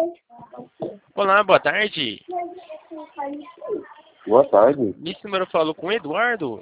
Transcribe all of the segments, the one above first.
Olá, boa tarde. Boa tarde. Nesse número eu falo com o Eduardo.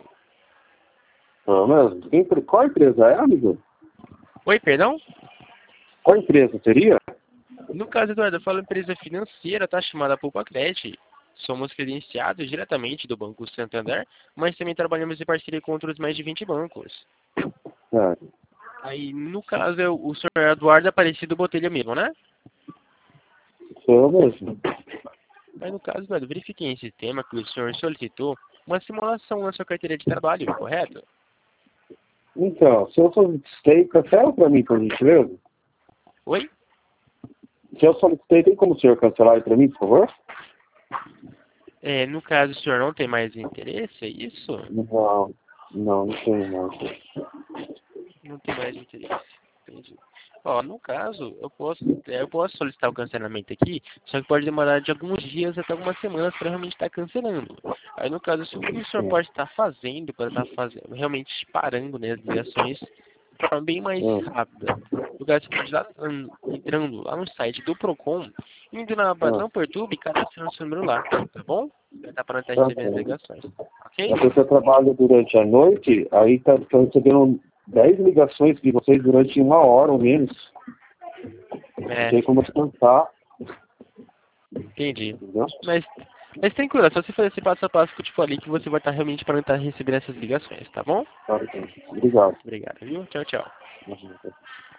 Mas qual empresa é, amigo? Oi, perdão? Qual empresa seria? No caso, Eduardo, eu falo empresa financeira, tá? Chamada Poupacred. Somos credenciados diretamente do Banco Santander, mas também trabalhamos em parceria com outros mais de 20 bancos. É, Aí, no caso, o senhor Eduardo Aparecido Botelho mesmo, né? sou eu mesmo. Aí, no caso, Eduardo, verifiquei esse tema que o senhor solicitou uma simulação na sua carteira de trabalho, correto? Então, se eu solicitei, cancela para mim, por gentileza. Oi? Se eu solicitei, tem como o senhor cancelar para mim, por favor? No caso, o senhor não tem mais interesse, é isso? Não tem não. Não tem mais interesse. Entendi. Ó, no caso, eu posso solicitar o cancelamento aqui, só que pode demorar de alguns dias até algumas semanas para realmente estar cancelando. Aí, no caso, o que o senhor pode estar fazendo para estar fazendo, realmente parando, né, as ligações de forma bem mais rápida. No caso, você pode estar entrando lá no site do Procon, indo na aba Não Perturbe e cadastrando seu número lá, tá bom? Vai estar para estar recebendo as ligações, ok? A pessoa trabalha durante a noite, aí tá recebendo 10 ligações de vocês durante 1 hora ou menos. Não É, tem como descansar, entendi. entendeu? Mas tranquilo, é só você fazer esse passo a passo que eu te falei que você vai estar realmente para estar recebendo essas ligações, tá bom? Tá, então. Obrigado. Obrigado, viu? Tchau, tchau. Imagina.